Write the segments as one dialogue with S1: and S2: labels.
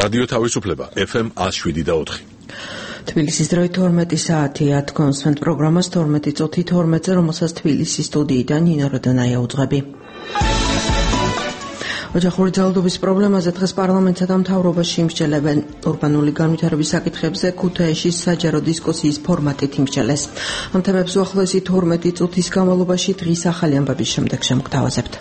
S1: რადიო თავისუფლება FM 107.4.
S2: თბილისის დროით 12 საათია თქვენ პროგრამას 12 წუთი 12-ზე, რომელსაც თბილისის სტუდიიდან ნინო როდანაია უძღვები. ოჯახური ძალადობის პრობლემაზე დღეს პარლამენტსა და მთავრობაში იმსჯელებენ. ურბანული განვითარების საკითხებზე ქუთაისში საჯარო დისკუსიის ფორმატით იმსჯელეს. ამ თემებს უახლოესი 12 წუთის განმავლობაში დღის ახალი ამბების შემდეგ შემოგთავაზებთ.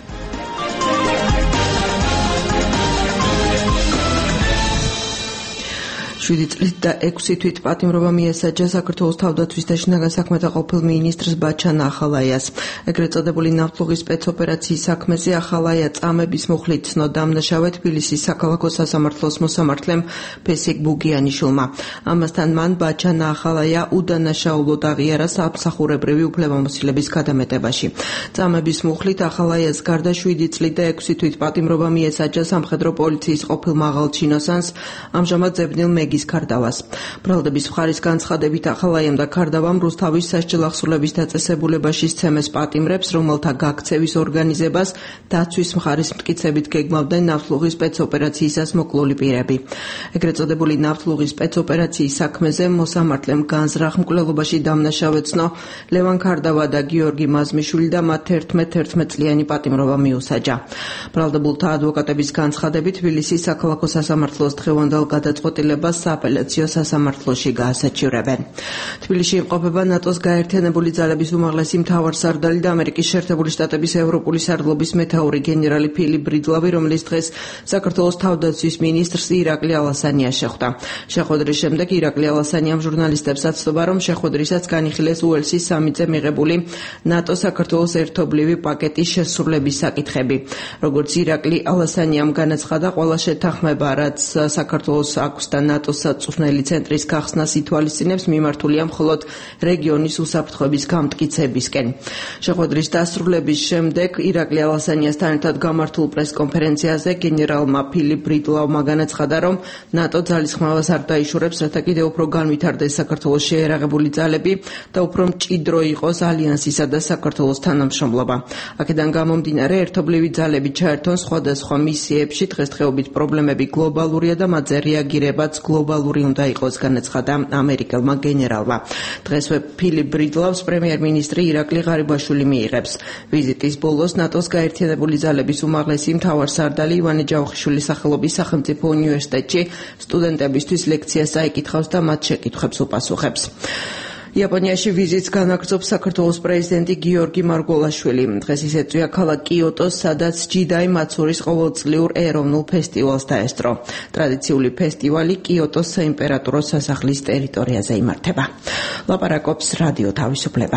S2: 7 წლით და 6 თვით პატიმრობა მიესაჯა საქართველოს თავდაცვის და შინაგან საქმეთა ყოფილ მინისტრს ბაჩან ახალაიას. ეგრეთ წოდებული ნავთლუღის სპეცოპერაციის საქმეზე ახალაია წამების მუხლით ცნო დამნაშავე თბილისის საქალაქო სასამართლოს მოსამართლემ ფესიკ ბუგიანიშვილმა. ამასთან მან ბაჩან ახალაია უდანაშაულოდ აღიარა სამსახურებრივი უფლებამოსილების გადამეტებაში. წამების მუხლით ახალაიას გარდა 7 წლით და 6 თვით პატიმრობა მიესაჯა სამხედრო პოლიციის ყოფილ მაღალჩინოსანს, ამჟამად ზებნილ მეგის ქარდავას. ბრალდების მხარის განცხადებით ახალაიამ და ქარდავამ რუსთავის სასჯელ ახსრულების დაწესებულებაში სცემეს პატიმრებს, რომელთა გაქცევის ორგანიზებას დაცვის მხარის მტკიცებით გეგმავდნენ ნავთლუღის სპეცოპერაციისას მოკლული პირები. ეგრეთ წოდებული ნავთლუღის სპეცოპერაციის საქმეზე მოსამართლემ განზრახ მკვლელობაში დამნაშავე ცნო ლევან ქარდავა და გიორგი მაზმიშვილი და მათ 11 წლიანი პატიმრობა მიუსაჯა. ბრალდებულთა ადვოკატების განცხადებით თბილისის საქალაქო სასამართლოს დღევანდელ გადაწყვეტილებას სააპელაციო სასამართლოში გაასაჩივრებენ. თბილისში იმყოფება ნატოს გაერთიანებული ძალების უმაღლესი მთავარსარდალი და ამერიკის შეერთებული შტატების ევროპული სარდლობის მეთაური გენერალი ფილიპ ბრიდლავი, რომელიც დღეს საქართველოს თავდაცვის მინისტრს ირაკლი ალასანია შეხვდა. შეხვედრის შემდეგ ირაკლი ალასანიამ ჟურნალისტებს აცნობა, რომ შეხვედრისაც განიხილეს უელსის სამიტზე მიღებული ნატო-საქართველოს ერთობლივი პაკეტის შესრულების საკითხები. როგორც ირაკლი ალასანიამ განაცხადა, ყველა შეთანხმება, რაც საქართველოს აქვს და ნატოს საწვრთნელი ცენტრის გახსნას ითვალისწინებს, მიმართულია მხოლოდ რეგიონის უსაფრთხოების გამტკიცებისკენ. შეხვედრის დასრულების შემდეგ ირაკლი ალასანიასთან ერთად გამართულ პრესკონფერენციაზე გენერალმა ფილიპ ბრიდლავმა განაცხადა, რომ ნატო ძალისხმევას არ დაიშურებს, რათა კიდევ უფრო განვითარდეს საქართველოს შეერაღებული ძალები და უფრო მჭიდრო იყოს ალიანსისა და საქართველოს თანამშრომლობა. აქედან გამომდინარე, ერთობლივი ძალები ჩაერთონ სხვადასხვა მისიებში. დღესდღეობით პრობლემები გლობალურია და მათზე რეაგირებაც გლობალური უნდა იყოს, განაცხადა ამერიკელმა გენერალმა. დღესვე ფილიპ ბრიდლავს პრემიერ-მინისტრი ირაკლი ღარიბაშვილი მიიღებს. ვიზიტის ბოლოს ნატოს გაერთიანებული ძალების უმაღლესი მთავარსარდალი ივანე ჯავახიშვილის სახელობის სახელმწიფო უნივერსიტეტში სტუდენტებისთვის ლექციას წაიკითხავს და მათ შეკითხვებს უპასუხებს. იაპონიაში ვიზიტს განაგრძობს საქართველოს პრეზიდენტი გიორგი მარგველაშვილი. დღეს ის ეწვია ქალაქ კიოტოს, სადაც ჯიდაი მაცურის ყოველწლიურ ეროვნულ ფესტივალს დაესწრო. ტრადიციული ფესტივალი კიოტოს საიმპერატორო სასახლის ტერიტორიაზე იმართება. ლაპარაკობს რადიო თავისუფლება.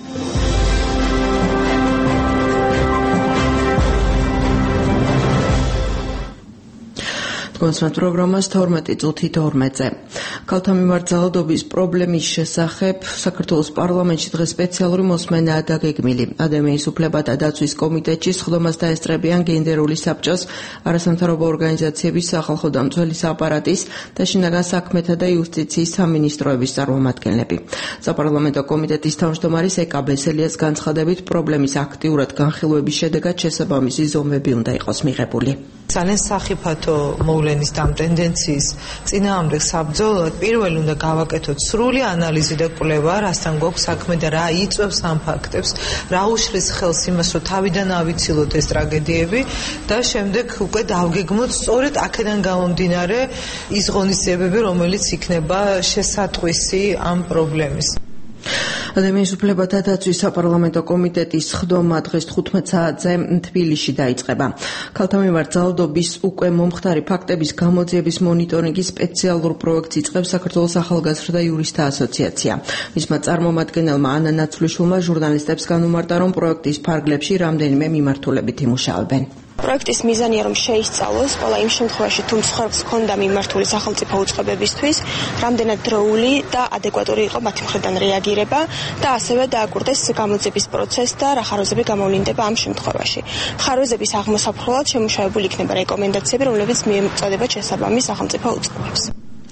S2: კონსერვატ პროგრამას 12 წუთი 12-ზე. ქალთა მიმართ ძალადობის პრობლემის შესახებ საქართველოს პარლამენტში დღეს სპეციალური მოსმენაა დაგეგმილი. ადამიანის უფლებათა დაცვის კომიტეტში სხდომას დაესწრებიან გენდერული საბჭოს, არასამთავრობო ორგანიზაციების, სახალხო დამცველის აპარატის და შინაგან საქმეთა და იუსტიციის სამინისტროების წარმომადგენლები. საპარლამენტო კომიტეტის თავმჯდომარის ეკა ბესელიას განცხადებით, პრობლემის აქტიურად განხილვების შედეგად შესაბამისი ზომები უნდა იყოს მიღებული.
S3: ძალიან სახიფათო მოვლენის და ტენდენციის წინააღმდეგ საბრძოლოდ პირველი უნდა გავაკეთოთ სრული ანალიზი და კვლევა, რასთან გვაქვს საქმე და რა იწვევს ამ ფაქტებს, რა უშლის ხელს იმას, რომ თავიდან ავიცილოთ ეს ტრაგედიები და შემდეგ უკვე დავგეგმოთ სწორედ აქედან გამომდინარე ის ღონისძიებები, რომელიც იქნება შესატყვისი ამ პრობლემის.
S2: ადამიანის უფლებათა დაცვის საპარლამენტო კომიტეტის სხდომა დღეს 15 საათზე თბილისში დაიწყება. ქალთა მიმართ ძალადობის უკვე მომხდარი ფაქტების გამოძიების მონიტორინგის სპეციალურ პროექტს იწყებს საქართველოს ახალგაზრდა იურისტთა ასოციაცია. მისმა წარმომადგენელმა ანა ნაცვლიშვილმა ჟურნალისტებს განუმარტა, რომ პროექტის ფარგლებში რამდენიმე მიმართულებით იმუშავებენ.
S4: პროექტის მიზანია, რომ შეისწავლოს ყველა იმ შემთხვევაში, თუ მსხვერპლს ჰქონდა მიმართული სახელმწიფო უწყებებისთვის, რამდენად დროული და ადეკვატური იყო მათი მხრიდან რეაგირება და ასევე დააკვირდეს გამოძიების პროცესს და რა ხარვეზები გამოვლინდება ამ შემთხვევაში. ხარვეზების აღმოსაფხვრელად შემუშავებული იქნება რეკომენდაციები, რომლებიც მიეწოდებათ შესაბამის სახელმწიფო უწყებებს.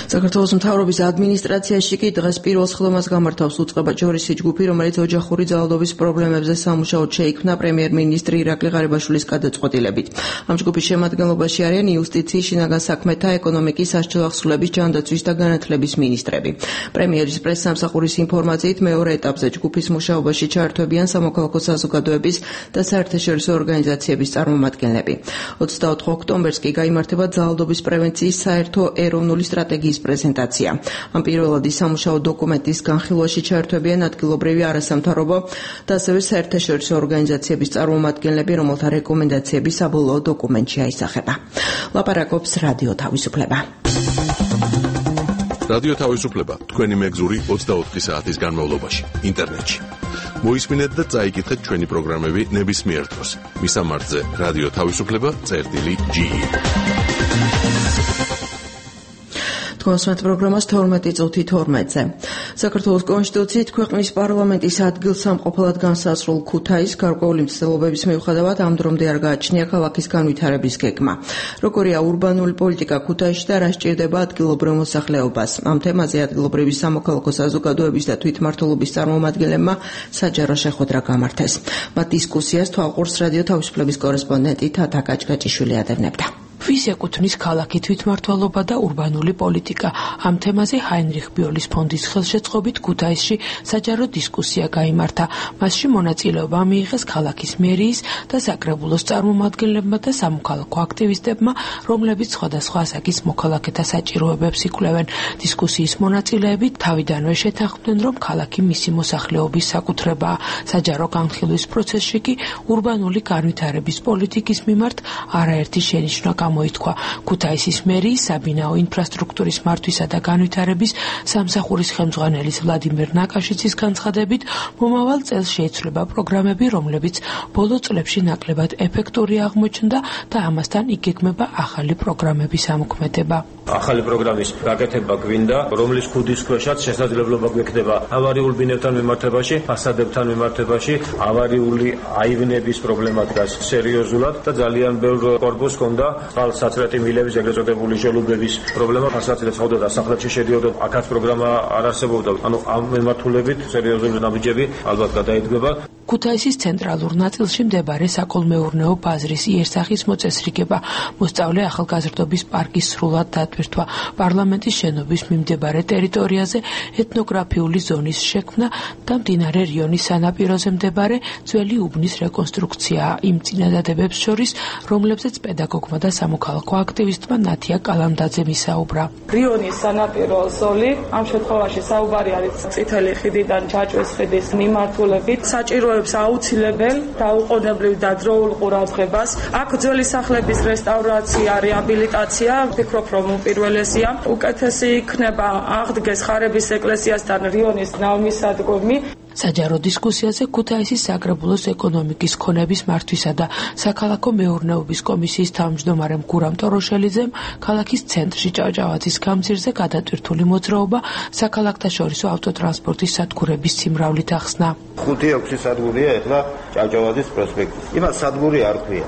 S2: საქართველოს მთავრობის ადმინისტრაციაში კი დღეს პირველ სხდომას გამართავს უწყება ჯორისი ჯგუფი, რომელიც ოჯახური ძალადობის პრობლემებზე სამუშაოდ შეიქმნა პრემიერ-მინისტრი ირაკლი ღარიბაშვილის გადაწყვეტილებით. ამ ჯგუფის შემადგენლობაში არიან იუსტიციის, შინაგან საქმეთა, ეკონომიკის, სასჯელახსრულების, ჯანდაცვის და განათლების მინისტრები. პრემიერის პრესსამსახურის ინფორმაციით მეორე ეტაპზე ჯგუფის მუშაობაში ჩაერთვებიან სამოქალაქო საზოგადოების და საერთაშორისო ორგანიზაციების წარმომადგენლები. 24 ოქტომბერს კი გაიმართება ძალადობის პრევენციის საერთო ეროვნული სტრატეგიის პრეზენტაცია. ამ პირველადი სამუშაო დოკუმენტის განხილვაში ჩაერთვებიან ადგილობრივი არასამთავრობო და ასევე საერთაშორისო ორგანიზაციების წარმომადგენლები, რომელთა რეკომენდაციები საბოლოო დოკუმენტში აისახება. ლაპარაკობს რადიო თავისუფლება.
S1: რადიო თავისუფლება თქვენი მეგზური 24 საათის განმავლობაში ინტერნეტში. მოისმინეთ და წაიკითხეთ ჩვენი პროგრამები ნებისმიერ დროს. მისამართზე რადიო თავისუფლება.ge. Თქვენს პროგრამას 12 წუთი 12-ზე. საქართველოს კონსტიტუციით ქვეყნის პარლამენტის ადგილსამყოფელად განსაზღვრულ ქუთაისს გარკვეული მცდელობების მიუხედავად ამ დრომდე არ გააჩნია ქალაქის განვითარების გეგმა. როგორია ურბანული პოლიტიკა ქუთაისში და რა სჭირდება ადგილობრივ მოსახლეობას? ამ თემაზე ადგილობრივი სამოქალაქო საზოგადოების და თვითმმართველობის წარმომადგენლებმა საჯარო შეხვედრა გამართეს. მათ დისკუსიას თვალყურს რადიო თავისუფლების კორესპონდენტი თათა კაჭკაჭიშვილი ადევნებდა.
S5: ვის ეკუთვნის ქალაქი თვითმმართველობა და ურბანული პოლიტიკა? ამ თემაზე ჰაინრიხ ბიოლის ფონდის ხელშეწყობით ქუთაისში საჯარო დისკუსია გაიმართა. მასში მონაწილეობა მიიღეს ქალაქის მერიის და საკრებულოს წარმომადგენლებმა და სამოქალაქო აქტივისტებმა, რომლებიც სხვადასხვა ასაკის მოქალაქეთა საჭიროებებს იკვლევენ. დისკუსიის მონაწილეები თავიდანვე შეთანხმდნენ, რომ ქალაქი მისი მოსახლეობის საკუთრებაა. საჯარო განხილვის პროცესში კი ურბანული განვითარების პოლიტიკის მიმართ არაერთი შენიშვნა მოითქვა. ქუთაისის მერიის საბინაო ინფრასტრუქტურის მართვისა და განვითარების სამსახურის ხელმძღვანელის ვლადიმერ ნაკაშიცის განცხადებით, მომავალ წელს შეიცვლება პროგრამები, რომლებიც ბოლო წლებში ნაკლებად ეფექტური აღმოჩნდა და ამასთან იგეგმება ახალი პროგრამების ამოქმედება.
S6: ახალი პროგრამის გაკეთება გვინდა, რომლის ქუდის ქვეშაც შესაძლებლობა გვექნება ავარიულ ბინებთან მიმართებაში, ფასადებთან მიმართებაში, ავარიული აივნების პრობლემა დგას სერიოზულად და ძალიან ბევრ კორპუსს ჰქონდა საცრეთი მილების ეგრეთ წოდებული ჟელუბების პრობლემა, ფასადებს ხავდა დასახლებში შედიოდა, აქაც პროგრამა არ არსებობდა. ანუ ამ მიმართულებით სერიოზული ნაბიჯები ალბათ გადაიდგება.
S5: ქუთაისის ცენტრალურ ნაწილში მდებარე საკოლმეურნეო ბაზრის იერსახის მოწესრიგება, მოსწავლე ახალგაზრდობის პარკის სრულად დატვირთვა, პარლამენტის შენობის მიმდებარე ტერიტორიაზე ეთნოგრაფიული ზონის შექმნა და მდინარე რიონის სანაპიროზე მდებარე ძველი უბნის რეკონსტრუქცია იმ წინადადებებს შორის, რომლებზეც პედაგოგმა და სამოქალაქო აქტივისტმა ნათია კალანდაძემ ისაუბრა.
S7: რიონის სანაპირო ზოლი, ამ შემთხვევაში საუბარი არის წითელი ხიდიდან ჯაჭვის ხიდის მიმართულებით, საჭიროებს აუცილებელ დაუყოვნებლივ და დროულ ყურადღებას. აქ ძველი სახლების რესტავრაცია, რეაბილიტაცია, ვფიქრობ, რომ უპირველესია. უკეთესი იქნება აღდგეს ხარების ეკლესიასთან რიონის ნავმისადგომი.
S5: საჯარო დისკუსიაზე ქუთაისის საკრებულოს ეკონომიკის ქონების მართვისა და საქალაქო მეურნეობის კომისიის თავმჯდომარემ გურამ ტოროშელიძემ ქალაქის ცენტრში ჭავჭავაძის გამზირზე გადატვირთული მოძრაობა საქალაქთაშორისო ავტოტრანსპორტის სადგურების სიმრავლით ახსნა.
S8: 5-6 სადგურია ეხლა ჭავჭავაძის პროსპექტის. იმას სადგური არ ქვია.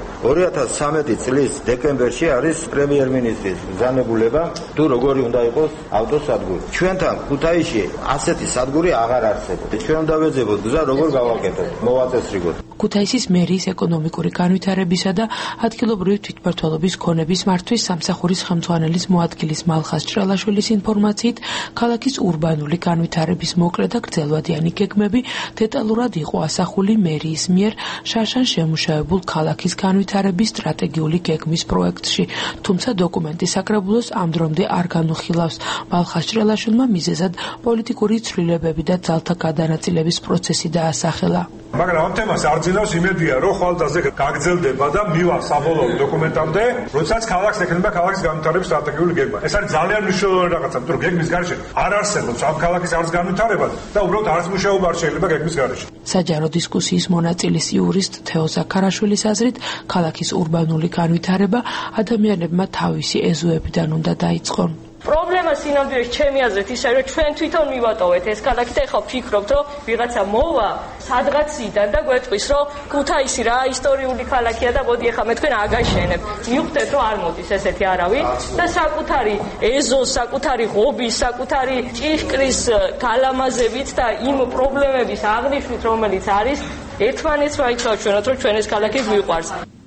S8: 2013 წლის დეკემბერში არის პრემიერ-მინისტრის ბრძანებულება, თუ როგორი უნდა იყოს ავტოსადგური. ჩვენთან ქუთაისში ასეთი სადგური აღარ არსებობს. ჩვენ დავეძებოთ გზა როგორ გავაკეთოთ, მოვაწესრიგოთ.
S5: ქუთაისის მერიის ეკონომიკური განვითარებისა და ადგილობრივი თვითმმართველობის ქონების მართვის სამსახურის ხელმძღვანელის მოადგილის მალხაზ ჭრელაშვილის ინფორმაციით, ქალაქის ურბანული განვითარების მოკლე და გრძელვადიანი გეგმები დეტალურად იყო ასახული მერიის მიერ შარშან შემუშავებულ ქალაქის განვითარების სტრატეგიული გეგმის პროექტში, თუმცა დოკუმენტი საკრებულოს ამ დრომდე არ განუხილავს. მალხაზ ჭრელაშვილმა მიზეზად პოლიტიკური ცვლილებები და ძალთა გადანაწილების პროცესი დაასახელა.
S9: მაგრამ ამ თემას არ ძინავს იმედია, რომ ხვალდაზე გაგრძელდება და მივა საბოლოო დოკუმენტამდე, როდესაც ქალაქს ექნება ქალაქის განვითარების სტრატეგიული გეგმა. ეს არის ძალიან მნიშვნელოვანი რაღაცა, იმიტომ რომ გეგმის გარეშე არ არსებობს ამ ქალაქის არც განვითარება და უბრალოდ არც მუშაობა არ შეიძლება გეგმის გარეშე.
S5: საჯარო დისკუსიის მონაწილის იურისტ თეო ზაქარაშვილის აზრით, ქალაქის ურბანული განვითარება ადამიანებმა თავისი ეზოებიდან უნდა დაიწყონ.
S7: პრობლემა სინამდვილეში ჩემი აზრით ის არის, რომ ჩვენ თვითონ მივატოვეთ ეს ქალაქი და ეხლა ვფიქრობთ, რომ ვიღაცა მოვა სადღაციდან და გვეტყვის, რომ ქუთაისი რა ისტორიული ქალაქია და მოდი ეხლა მე თქვენ აგაშენებ. მივხვდეთ, რომ არ მოდის ესეთი არავინ და საკუთარი ეზოს, საკუთარი ღობის, საკუთარი ჭიშკრის გალამაზებით და იმ პრობლემების აღნიშვნით, რომელიც არის, ერთმანეთს ვაიცავთ ჩვენოთ, რომ ჩვენ ეს ქალაქი გვიყვარს.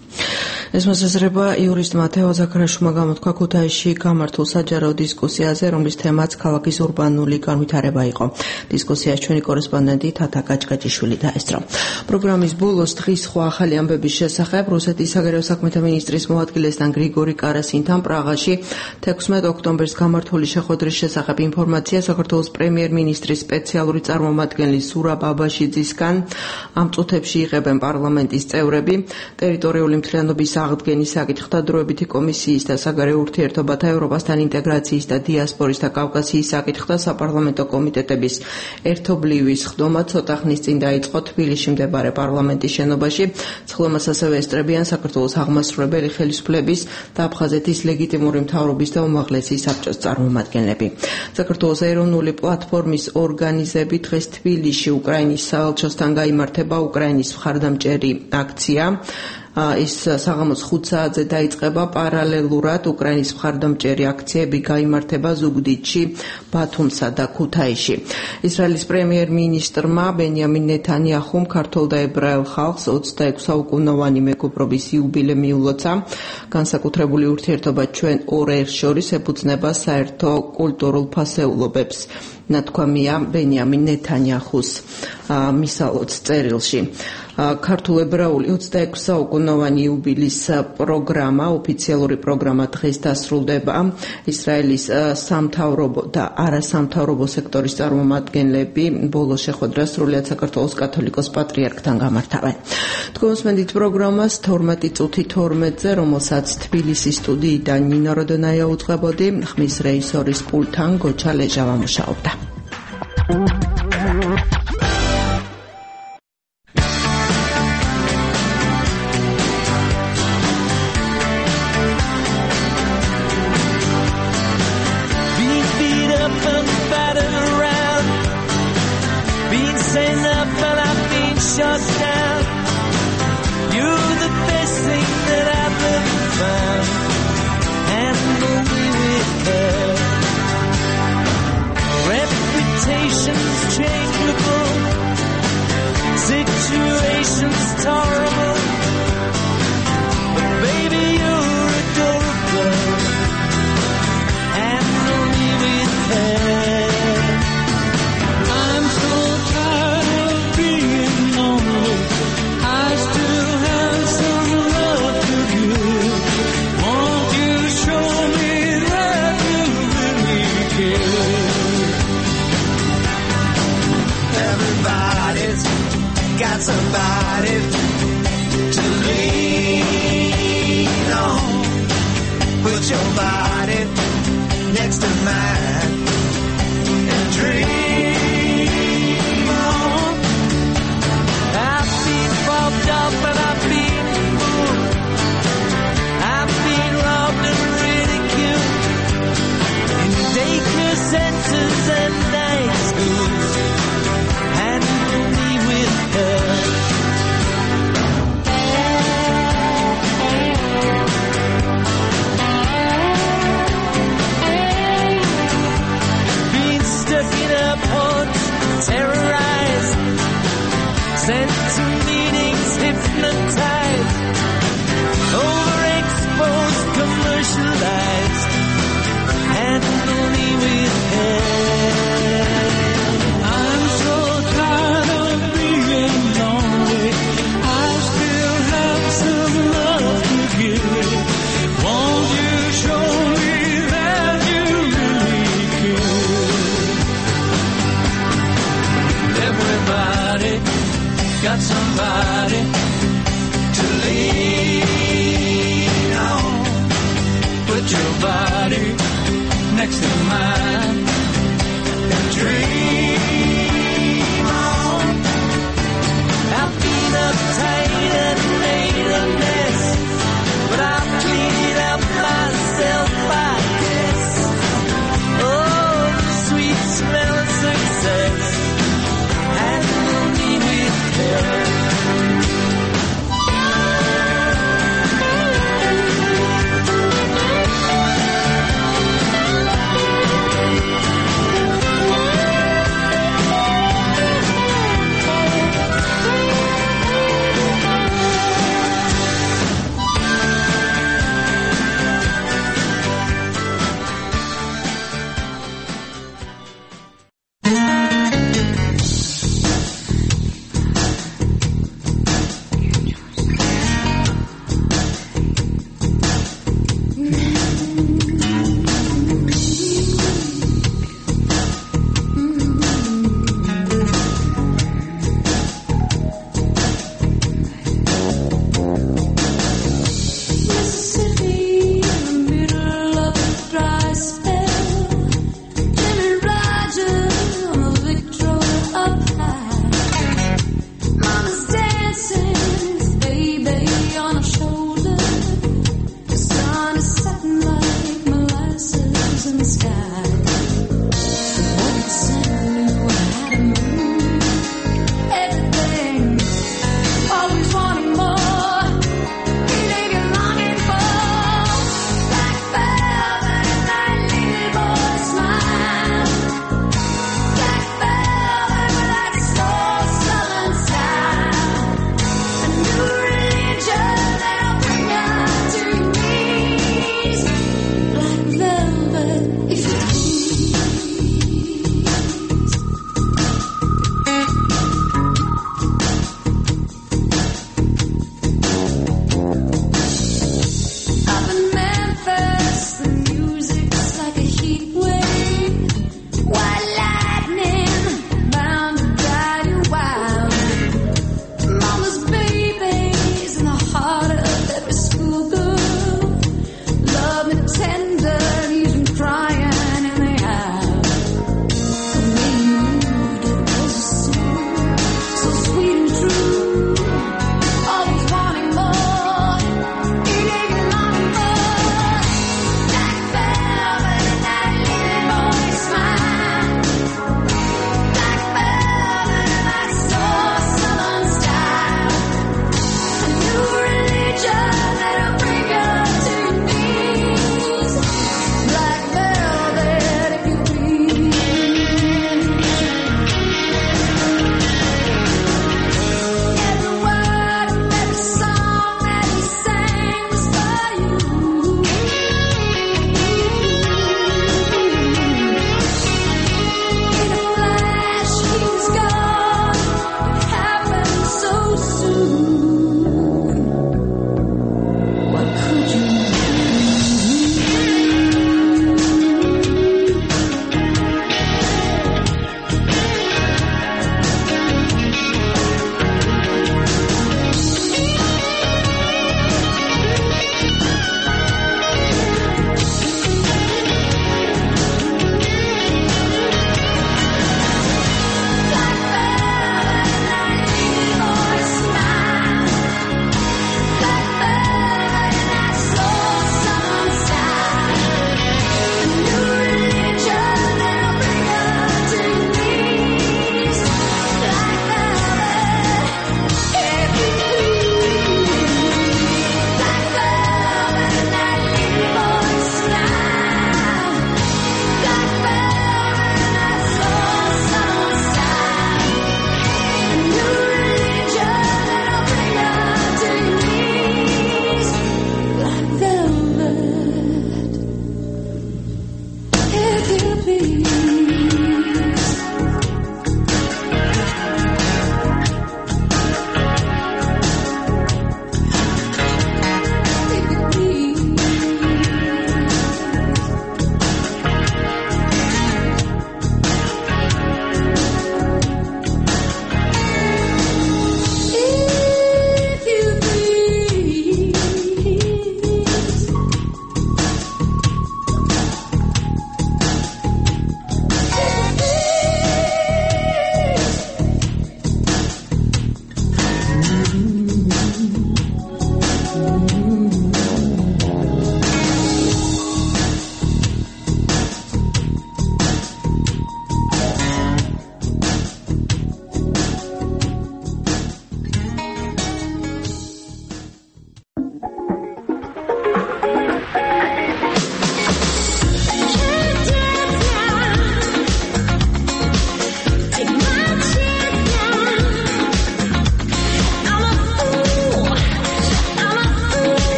S1: ეს მოსაზრება იურისტ მათეო ზაქარაშვილმა გამოთქვა ქუთაისში გამართულ საჯარო დისკუსიაზე, რომლის თემაც ქალაქის ურბანული განვითარება იყო. დისკუსიას ჩვენი კორესპონდენტი თათა გაჭგაჭიშვილი დაესწრო. პროგრამის ბოლოს დღის სხვა ახალი ამბების შესახებ რუსეთის საგარეო საქმეთა მინისტრის მოადგილესთან გრიგორი კარასინთან პრაღაში 16 ოქტომბერს გამართული შეხვედრის შესახებ ინფორმაცია საქართველოს პრემიერ-მინისტრის სპეციალური წარმომადგენლის ზურაბ აბაშიძისგან. ამ წუთებში იღებენ პარლამენტის წევრები, ტერიტორიული მთლიანობის აღდგენის საკითხთა დროებითი კომისიის და საგარეო ურთიერთობათა ევროპასთან ინტეგრაციის და დიასპორის და კავკასიის საკითხთა საპარლამენტო კომიტეტების ერთობლივი სხდომა ცოტა ხნის წინ დაიწყო თბილისში მდებარე პარლამენტის შენობაში. სხდომას ასევე ესწრებიან საქართველოს აღმასრულებელი ხელისუფლების და აფხაზეთის ლეგიტიმური მთავრობის და უმაღლესი საბჭოს წარმომადგენლები. საქართველოს ეროვნული პლატფორმის ორგანიზებით დღეს თბილისში უკრაინის საელჩოსთან გაიმართება უკრაინის მხარდამჭერი აქცია. ის საღამოს 5 საათზე დაიწყება. პარალელურად უკრაინის მხარდამჭერი აქციები გაიმართება ზუგდიდში, ბათუმსა და ქუთაისში. ისრაელის პრემიერ-მინისტრმა ბენიამინ ნეთანიაჰუმ ქართულ და ებრაელ ხალხს 26 საუკუნოვანი მეგობრობის იუბილე მიულოცა. განსაკუთრებული ურთიერთობა ჩვენ ორ ერს შორის ეფუძნება საერთო კულტურულ ფასეულობებს, ნათქვამია ბენიამინ ნეთანიაჰუს მისალოც წერილში. ქართულ-ებრაული 26 საუკუნოვანი იუბილის პროგრამა, ოფიციალური პროგრამა დღეს დასრულდება. ისრაელის სამთავრობო და არასამთავრობო სექტორის წარმომადგენლები ბოლო შეხვედრას სრულიად საქართველოს კათოლიკოს პატრიარქთან გამართავენ. თქვენსმენდით პროგრამას 12 წუთი 12-ზე, რომელსაც თბილისის სტუდიიდან ნინა როდონაია უძღვებოდი, ხმის რეჟისორის პულტთან გოჩა ლეჟავა მუშაობდა.
S10: Got somebody to lean on. Put your body next to mine and dream on. I've been uptight and made a mess, but I've cleaned up myself, I guess.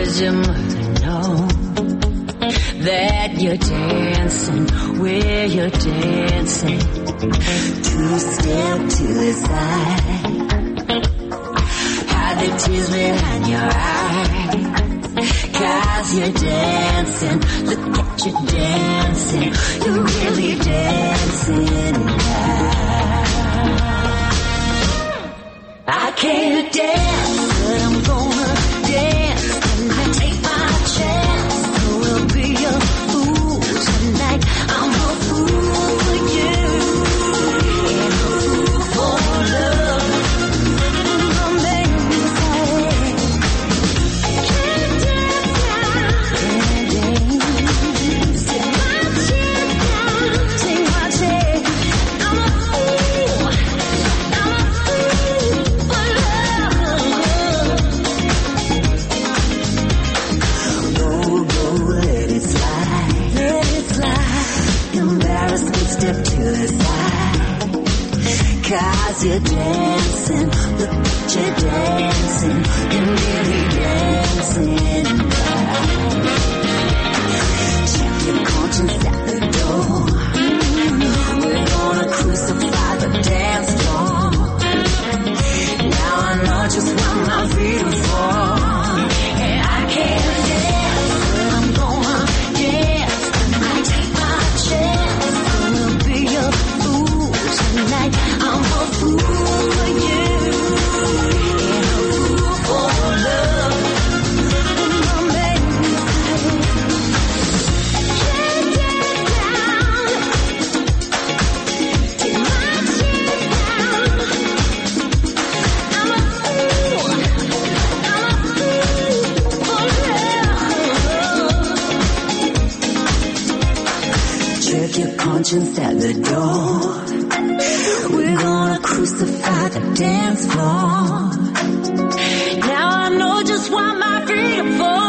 S10: does your mother know that you're dancing where you're dancing? Two-step to the side, hide the tears behind your eyes, 'cause you're dancing, look at you dancing, you're really dancing now. I can't dance, but I'm gonna dance, and I take my chance, so we'll be a fool tonight. I'm a fool for you, and a fool for love. Don't make me say, can't dance now, can't dance. Take my chance now, take my chance. I'm a fool for love. Go, let it slide. Embarrassment, step to the side, 'cause you're dancing, look at you dancing, you're really dancing now. Check your conscience at the door, we're gonna crucify the dance floor. Now I know just what my feet are for, and I can't dance, but I'm gonna dance, and I take my chance, so we'll be a fool tonight. I'm a fool for you, and a fool for love. Don't make me say, can't dance now, take my chance now. I'm a fool for love. Check your conscience at the door, we're gonna crucify the dance floor. Now I know just what my freedom for,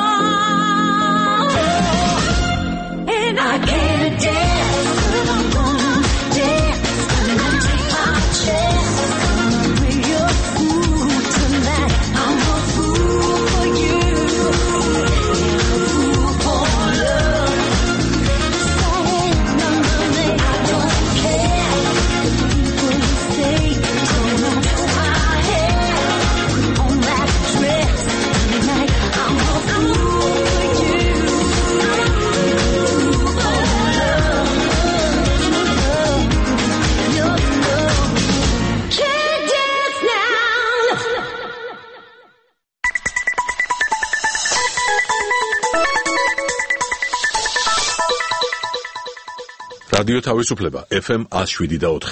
S10: and I can't dance, but I'm gonna dance, and I take my chance, gonna be a fool tonight. I'm a fool for you, and a fool for love. Say nothing, I don't care if people say, turn on my hair, put on that dress tonight. I'm a fool for you, I'm a fool for love. Your love can't dance now.
S11: რადიო თავისუფლება FM 107.4.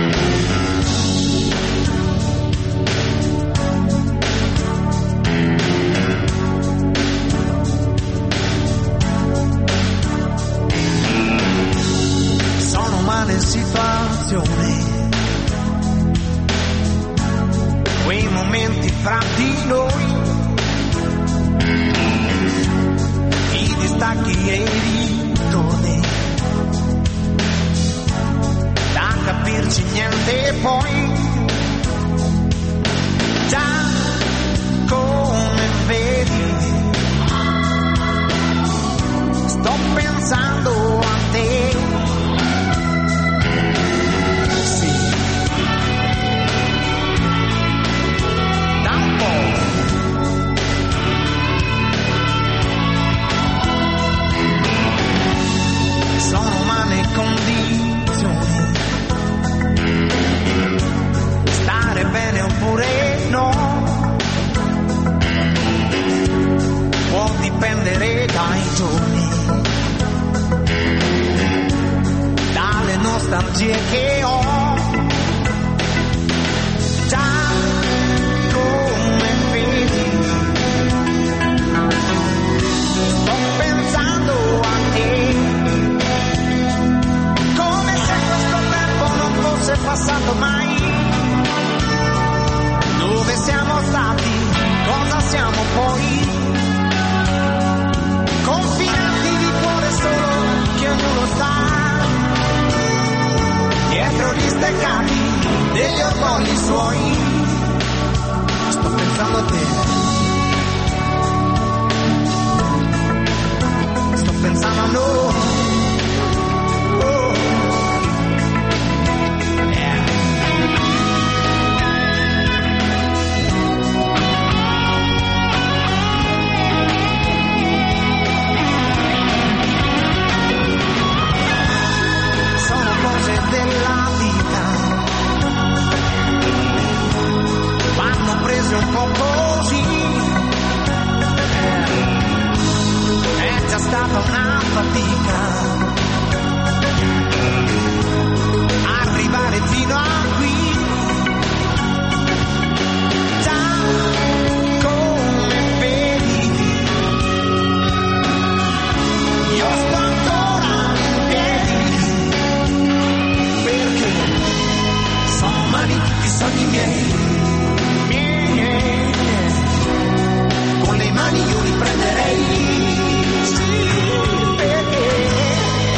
S12: Sono umane situazioni, quei momenti fra di noi, i distacchi e i ritorni, da capirci niente poi, già come vedi, sto pensando a te. Sì, da un po'. Sono umane condizioni, stare bene oppure no, può dipendere dai giorni, dalle nostalgie che ho, già come vedi, sto pensando a te, come se questo tempo non fosse passato mai. Dove siamo stati? Cosa siamo poi? Confinati di cuore solo che ognuno sta dietro stata una fatica arrivare fino a qui. Sogni miei, con le mani io li prenderei, perché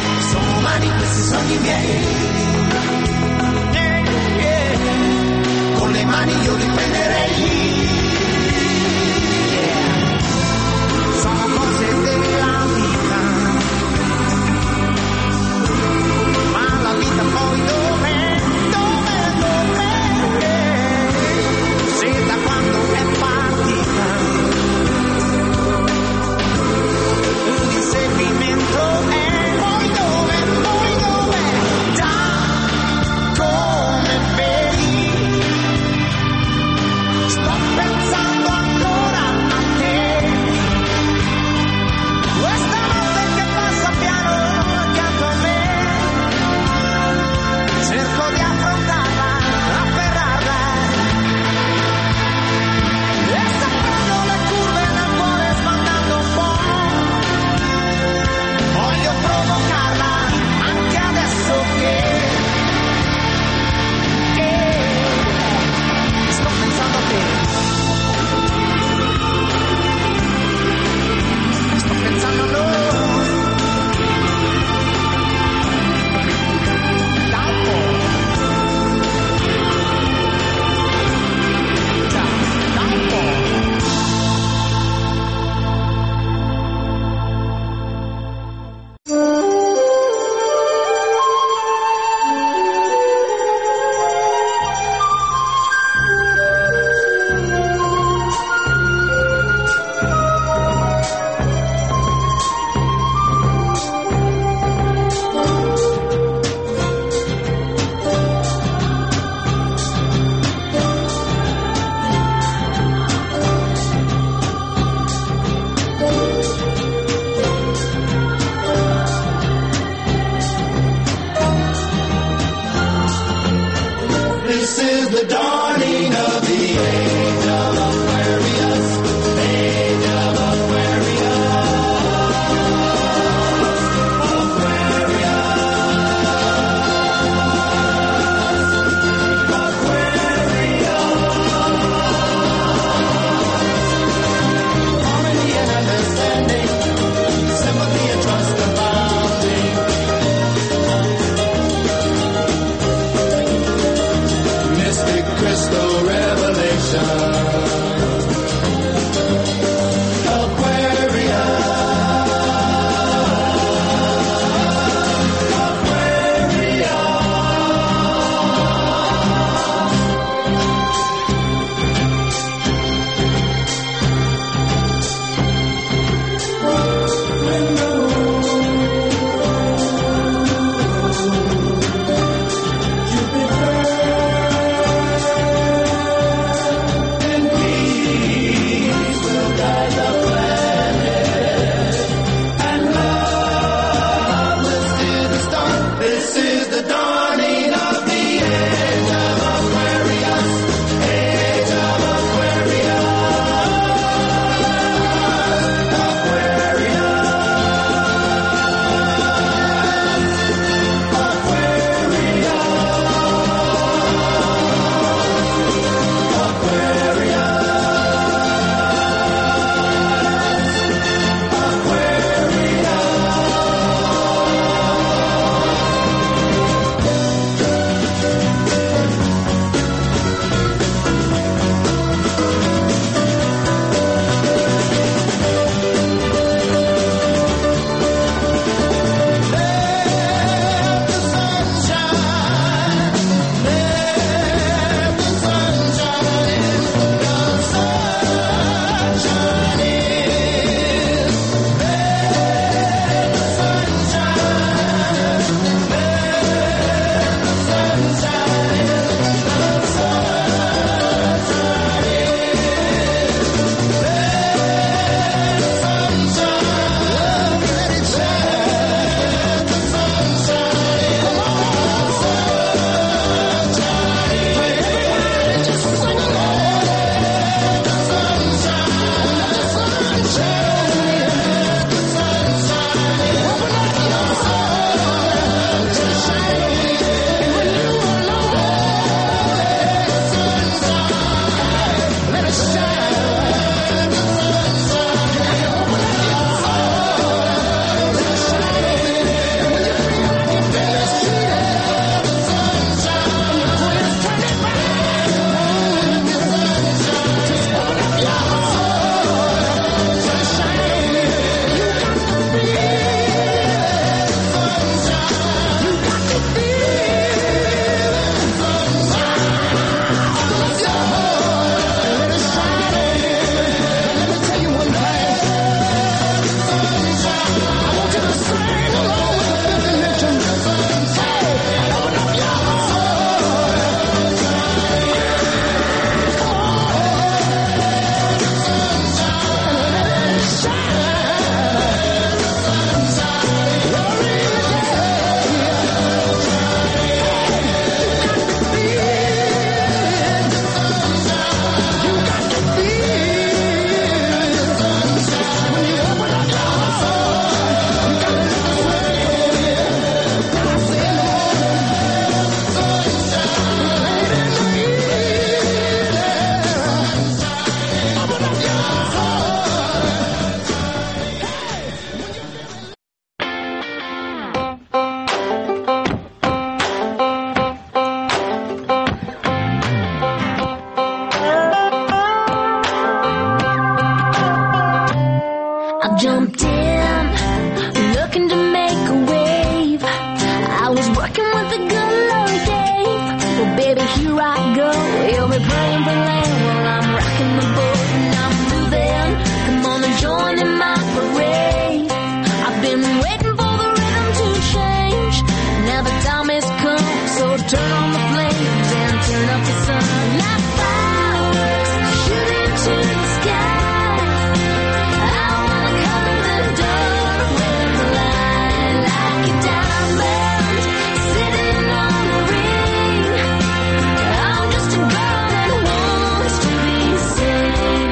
S10: I jumped in, looking to make a wave. I was working with the good Lord gave. Well, baby, here I go. You'll be praying for land while I'm rocking the boat and I'm moving. Come on and join in my parade. I've been waiting for the rhythm to change. Now the time has come, so turn on the flames and turn up the sun. Like fireworks shooting to the sky. I wanna color the dark with the light like a diamond sitting on a ring. I'm just a girl that wants to be seen.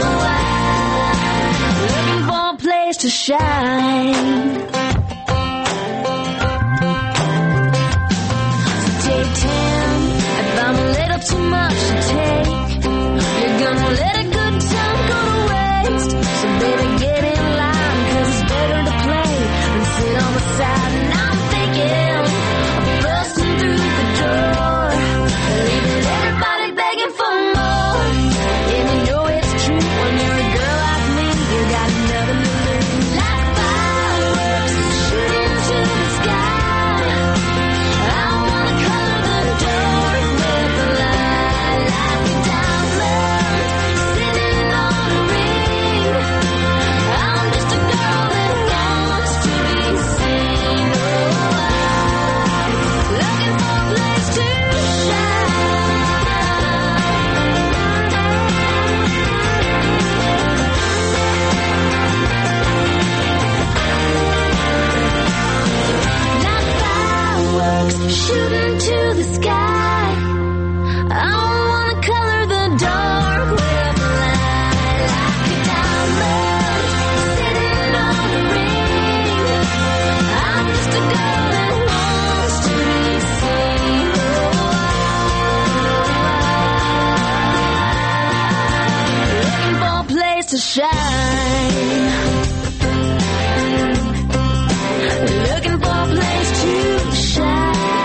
S10: Looking for a place to shine. Too much to take. You're gonna let a good time go to waste. So baby, get in line, 'cause it's better to play than sit on the side. And I'm thinking of busting through the door, leaving everybody begging for more. And you know it's true, when you're a girl like me, you got nothing to lose. Like fireworks shooting to the sky. I wanna color the dark with the light. Shooting to the sky. I wanna color the dark with the light like a diamond sitting on a ring. I'm just a girl that wants to be seen. Looking for a place to shine. Looking for a place to shine.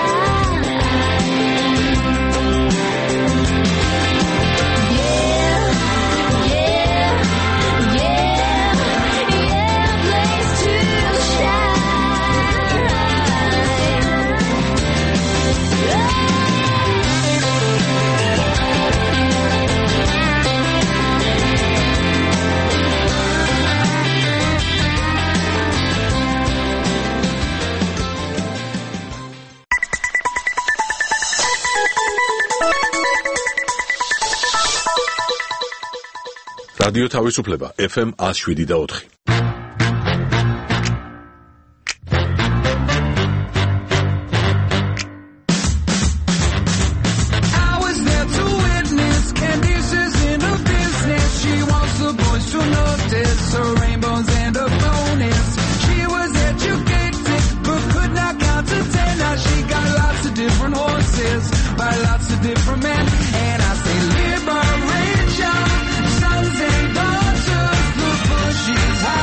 S11: რადიო თავისუფლება FM 107.4.
S12: Sons and daughters, the bushes.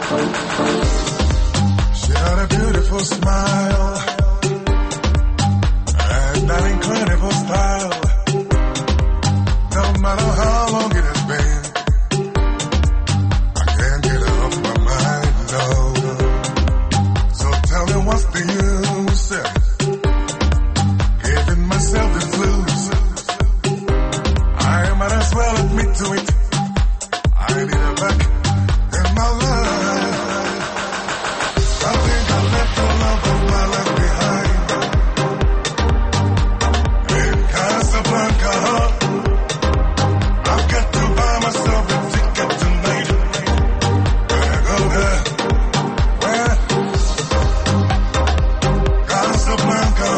S13: She had a beautiful smile and an incredible style. No matter how long it has been, I can't get her off my mind, no. So tell me what's the use? Giving myself the blues. I might as well admit to it. I need her back in my life. I think I left the love of my life behind in Casablanca. I've got to buy myself a ticket tonight. Where go there? Where? Casablanca.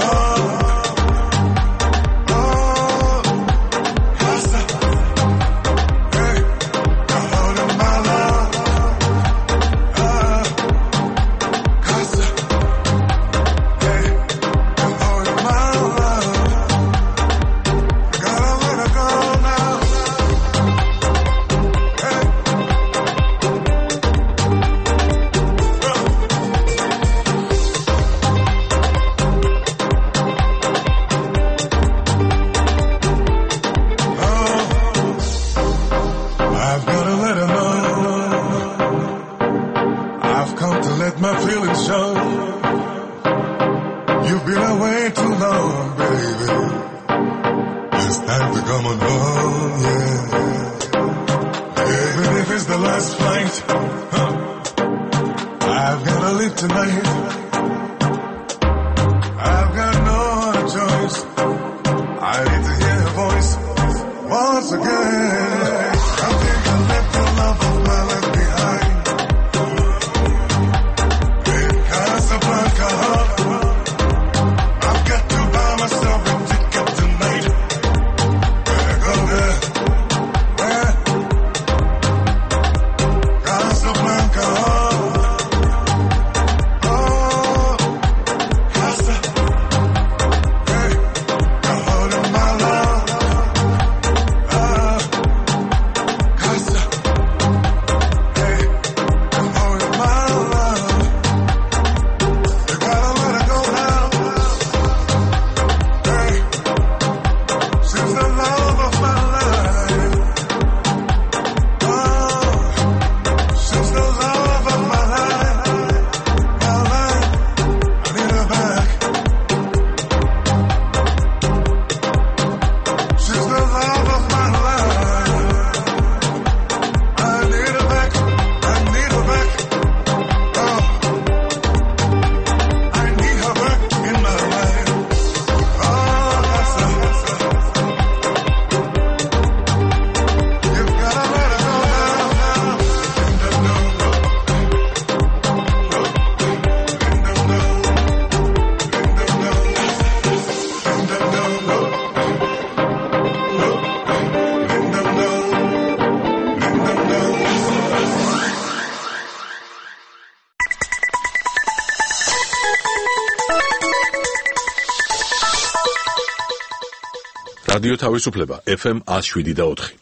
S11: რადიო თავისუფლება FM 107.4.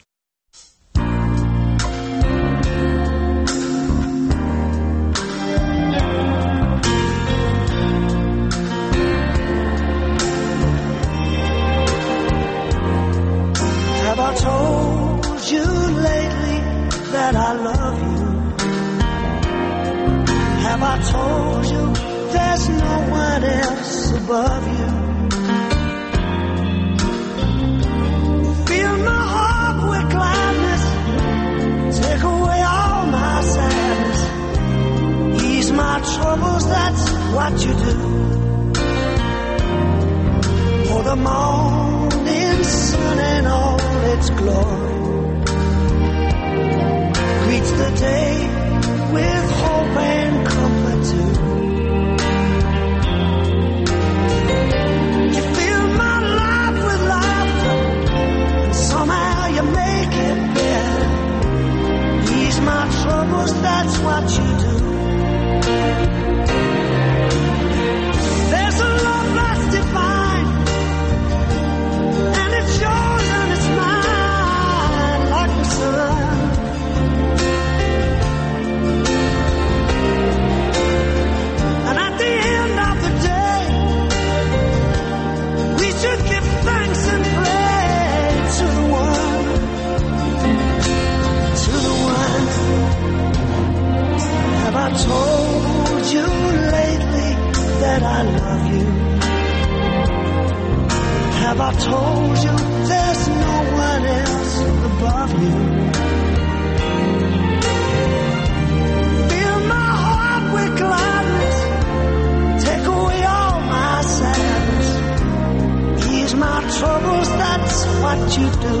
S10: Have I told you lately that I love you? Have I told you there's no one else above you? Fill my heart with gladness, take away all my sadness, ease my troubles, that's what you do. For the morning sun and all its glory greets the day with hope and comfort too. You fill my life with laughter, and somehow you make it better. Ease my troubles, that's what you do. There's a love that's divine, and it's yours and it's mine, like the sun. told you lately that I love you? Have I told you there's no one else above you? Fill my heart with gladness, take away all my sadness, ease my troubles, that's what you do.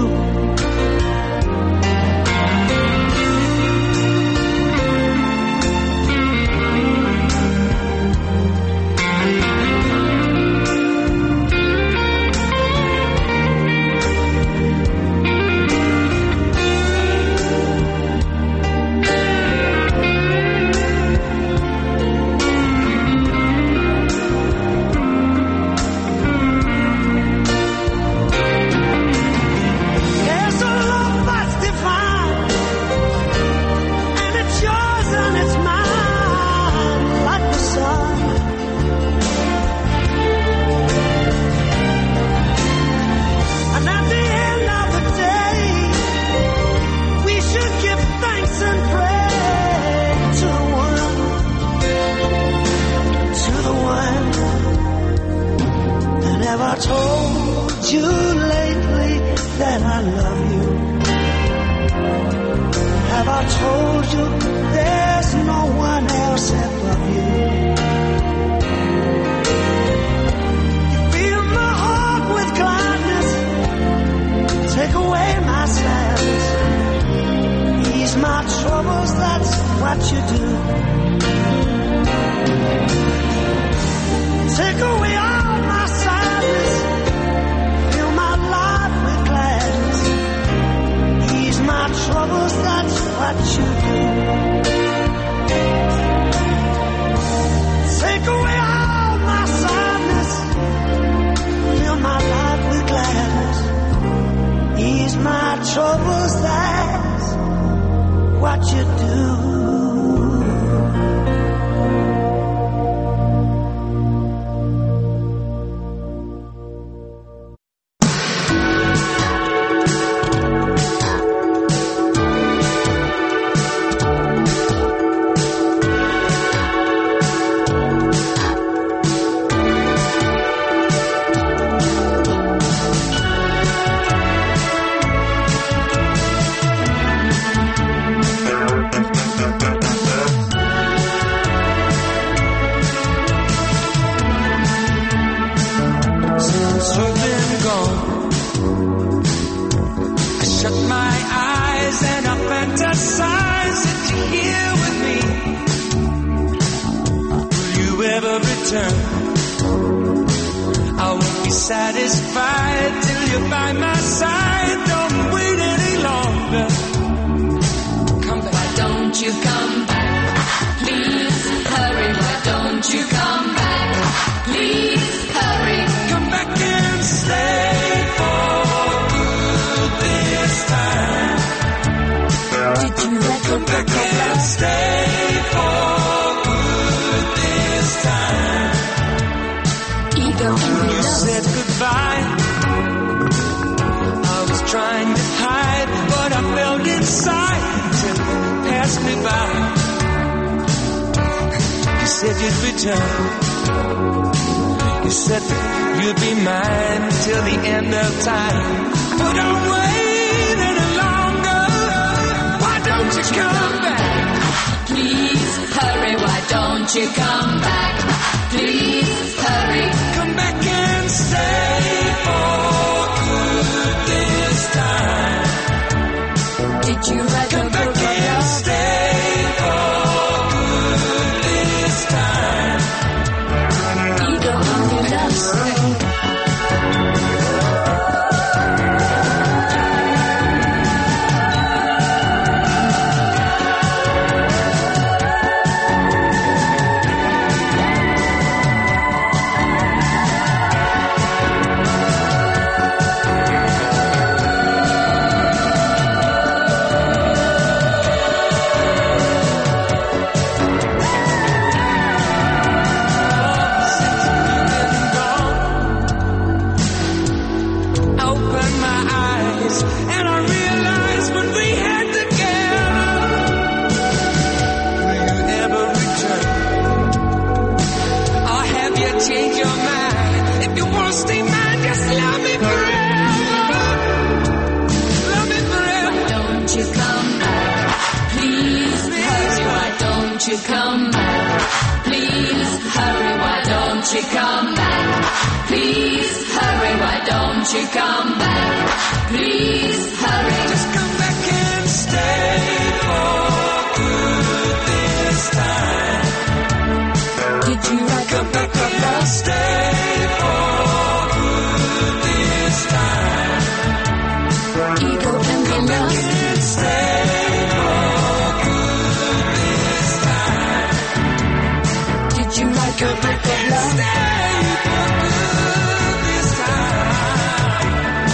S14: don't you come back? Please hurry, why don't you come back? Please hurry, why don't you come back? Please hurry.
S12: Just come back and stay for good this time.
S14: Did you write
S12: Come back and stay for good this time.
S14: Ego and the lust.
S12: Stay for good this time.
S14: Did you write
S12: Come back and stay for good this time.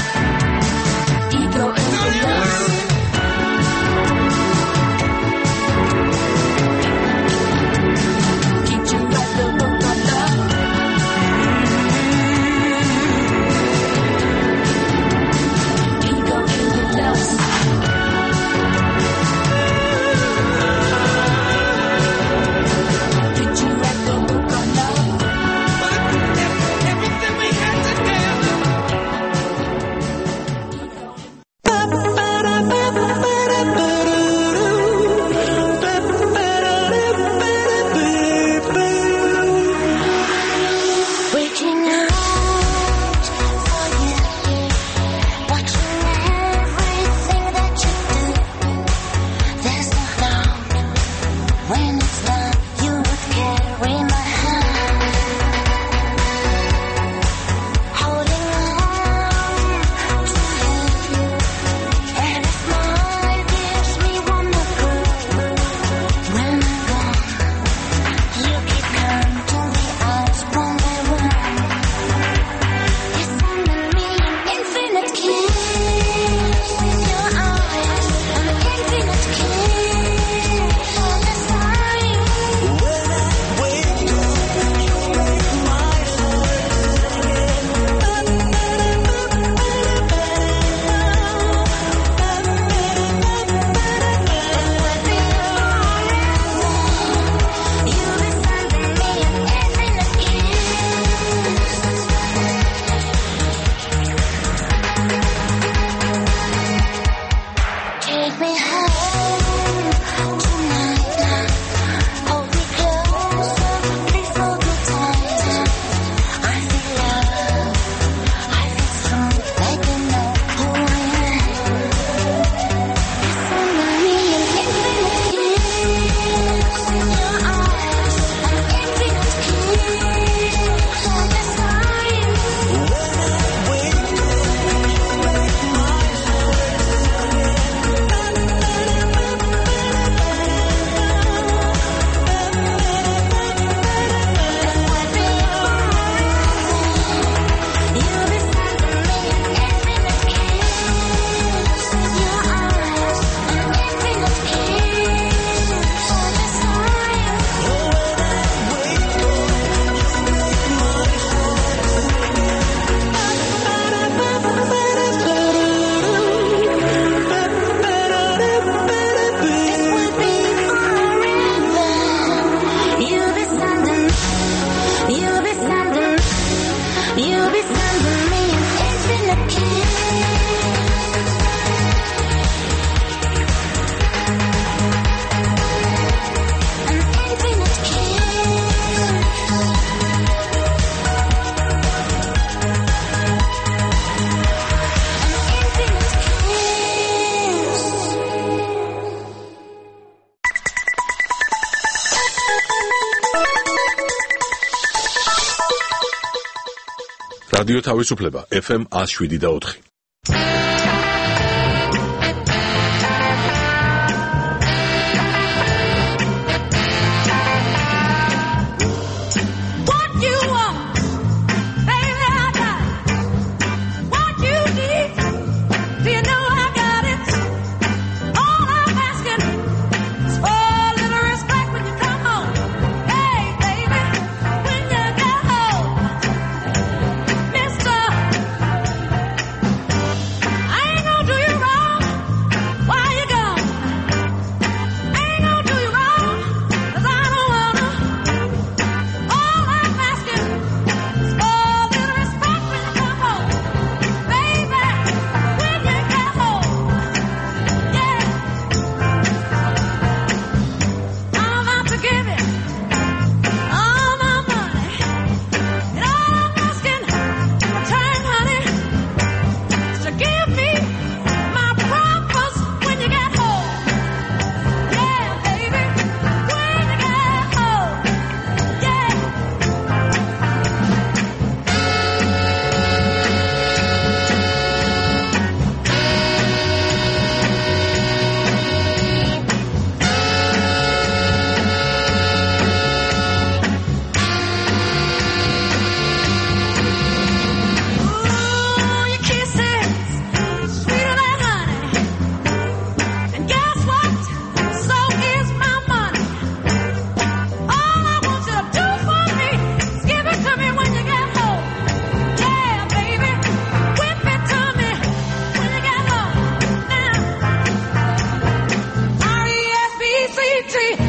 S14: Ego and the lust. Did you write the book of love? Ego and the lust. Did you write the book of love?
S12: Everything we had together.
S10: Reaching out for you, watching everything that you do. There's no doubt when it's done, you would carry my hand, holding on to you. Every smile gives me one more clue. When I'm gone, you keep counting the hours one by one. You're sending me an infinite kiss in your eyes, an infinite kiss all the time.
S12: When I wake up, you make my heart
S10: You'll be sending me an infinite kiss. Take me home tonight. Hold me closer, please hold me tight. I feel love, I feel strong, like you know who I am. You're sending me an infinite kiss in your eyes, an infinite kiss all the time. You'll be sending me an infinite kiss in your eyes, an infinite kiss all the time. This will be forever. You'll be sending me an infinite kiss. An infinite kiss.
S11: რადიო თავისუფლება FM 107.4.
S14: What you want, baby, I got it. What you need, do you know I got it? All I'm asking is for a little respect when you come home. Hey, baby, when you get home, Mister, tree.